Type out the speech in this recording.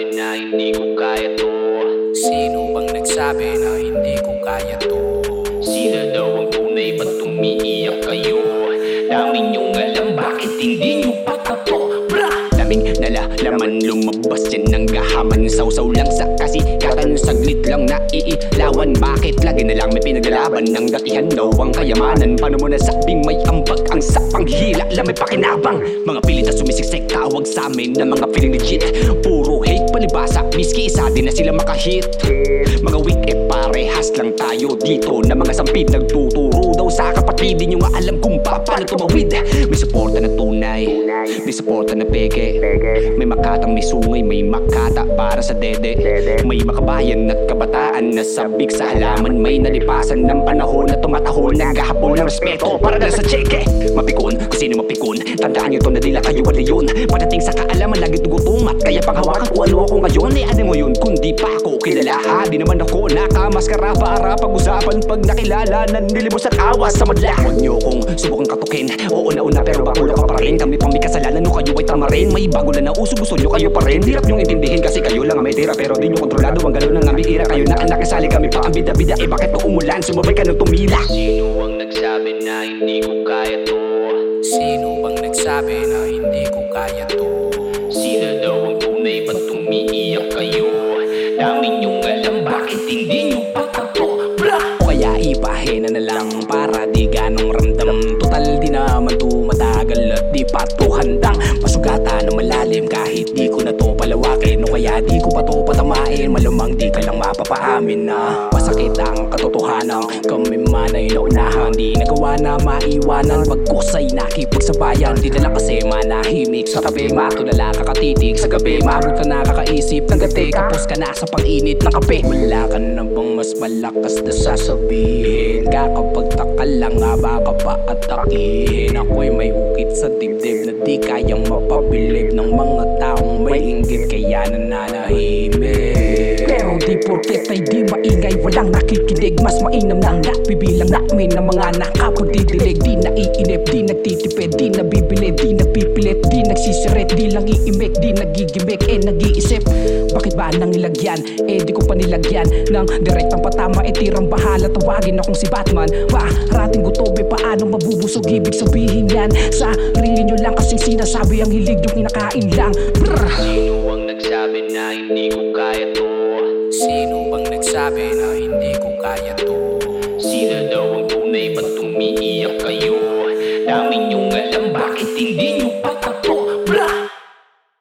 nagsabi na hindi ko kaya to? Sino bang nagsabi na hindi ko kaya to? Sino daw ang tunay, ba't umiiyak kayo? Dami nyong alam, bakit hindi nyo patato? Bra! Daming nalalaman, lumabas yan ng gahaman. Sausaw lang sa kasikatan, saglit lang naiilawan. Bakit lagi na lang may pinaglalaban ng datihan daw ang kayamanan? Paano mo nasabing may ambag ang sapang hila lang may pakinabang? Mga pilit na sumisiksik, tawag sa amin na mga feeling legit. Puro hate palibasa, miski isa din na sila makahit. Mga weak parehas lang tayo dito na mga sampid nagtuturo daw sa kapatid. Di nyo nga alam kung paano tumawid. May suporta na tunay, may suporta na peke. May makatang may sungay, may makata para sa dede. May makabayan at kabataan na sabik sa halaman. May nalipasan ng panahon na tumatahol, naghahabol ng respeto para lang sa tseke. Mapikon, kung sino mapikon, tandaan nyo to na dila kayo wala yun. Pagdating sa kaalaman, lagi tugutumat. Kaya panghawakan ko ano ako ngayon, ano mo yun? Kundi pa ako kilala, di naman ako nakamaskara para pag-usapan. Pag nakilala, nanlilimos at awas sa madla. Huwag nyo kong subukang katukin, oo na pero bakulo ka pa rin. Kami pang may kasalanan, no kayo ay tama rin. May bago na nauso, gusto nyo kayo pa rin. Hirap nyong intindihin kasi kayo lang ang may tira, pero di nyo kontrolado ang galaw ng aming ira. Kayo na ang nakisali, kami pa ang bida-bida. Eh bakit no umulan, sumabay ka ng tumila? Sino ang nagsabi na hindi ko kaya to? Sino bang nagsabi na hindi ko kaya to? Sino daw ang tunay, ba't umiiyak kayo? Dami nyong alam, bakit hindi nyo patato? Bra! O kaya ipahina na lang para di ganong ramdam. Total di naman to matagal at di pa to handang masugata na malalim kahit di ko na to palawakin. O kaya di ko pa to patamain, malamang di ka lang mapapaamin na masakit ang katotohanan. Kami man ay naunahan, di nagawa na maiwanan. Pagkus ay nakipagsabayan, di dala kasi manahimik sa tabi. Matulala kakatitig sa gabi, maabot ka na kakaisip ng gati. Kapos ka na sa pang-init ng kape. Wala ka na bang mas malakas na sasabihin? Kakapagtaka lang nga baka pa atakihin. Ako'y may ukit sa dibdib na di kayang mapabilib ng mga taong may inggit kaya nananahimik. Pero di porket ay di maingay, walang nakikinig. Mas mainam lang na bibilang namin ng mga nakapagdidilig. Di naiinip, di nagtitipid, di nabibili, di napipilit, di nagsisiret, di lang iimik, di nagigimik, nag-iisip. Bakit ba nang nilagyan? Di ko pa nilagyan ng direktang patama. Tirang bahala, tawagin akong si Batman. Harating gutobe, paano mabubusog? Ibig sabihin yan, sarili nyo lang kasing sinasabi ang hilig yung kinakain lang. Brr! Sino ang nagsabi na hindi ko kaya to? Sino bang nagsabi na hindi ko kaya to? Sino daw ang tunay, ba't umiiyak kayo? Dami nyong alam, bakit hindi nyo patato?